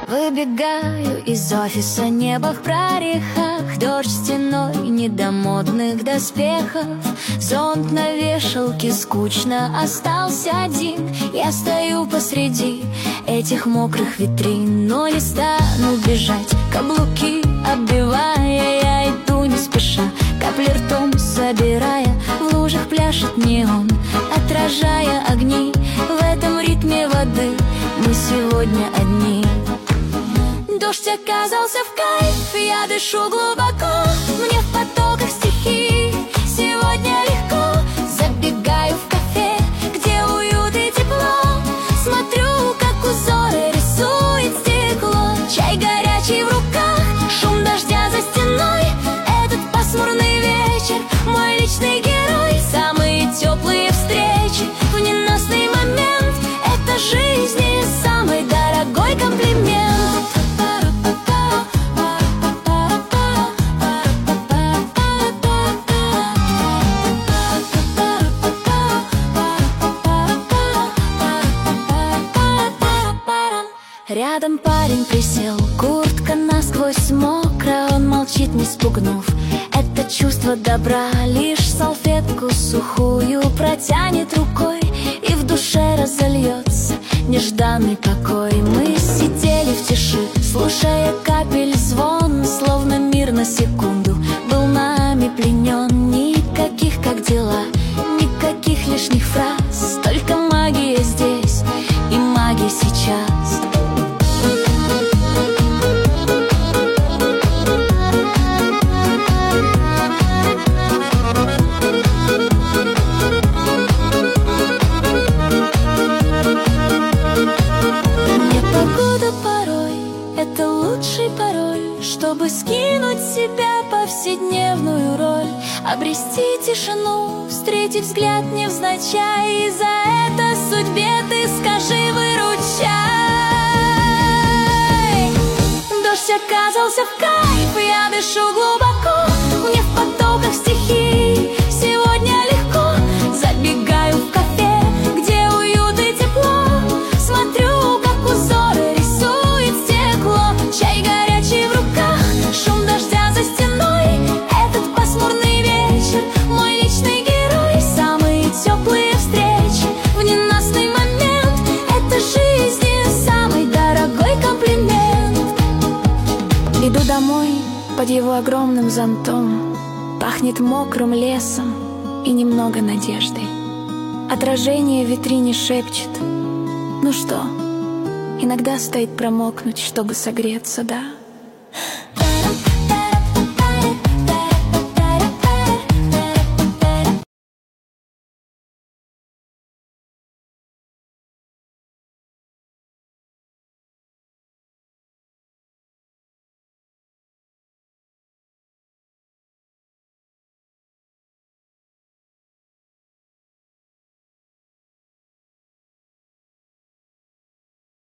Выбегаю из офиса, небо в прорехах, дождь стеной недомодных доспехов. Зонт на вешалке, скучно остался один. Я стою посреди этих мокрых витрин, но не стану бежать, каблуки оббивая. Я иду не спеша, капли ртом собирая. В лужах пляшет неон, отражая огни. В этом ритме воды мы сегодня одни. Дождь оказался в кайф, я дышу глубоко. Мне в потоках стихи сегодня легко. Забегаю в кафе, где уют и тепло. Смотрю, как узоры рисует стекло. Чай горячий в руках, шум дождя за стеной. Этот пасмурный вечер, мой личный герой. Самые теплые встречи в ненастный момент. Это жизни самый дорогой комплимент. Рядом парень присел, куртка насквозь мокра. Он молчит, не спугнув это чувство добра. Лишь салфетку сухую протянет рукой, и в душе разольется нежданный покой. Мы сидели в тиши, слушая капель звон. Словно мир на секунду был нами пленен. Никаких как дела, никаких лишних фраз. Только магия здесь и магия сейчас. Это лучший пароль, чтобы скинуть с себя повседневную роль. Обрести тишину, встретить взгляд невзначай. И за это судьбе ты скажи выручай. Дождь оказался в кайф, я дышу глубоко. Мне в потоках стихи сегодня легко. Забегаю в кафе, где уют и тепло. Смотрю, как узоры рисует стекло. Чай горячий в руках, шум дождя за стеной. Этот пасмурный вечер, мой личный герой. Самые теплые встречи в ненастный момент. Это жизни самый дорогой комплимент. Иду домой под его огромным зонтом. Пахнет мокрым лесом и немного надеждой. Отражение в витрине шепчет: ну что, иногда стоит промокнуть, чтобы согреться, да?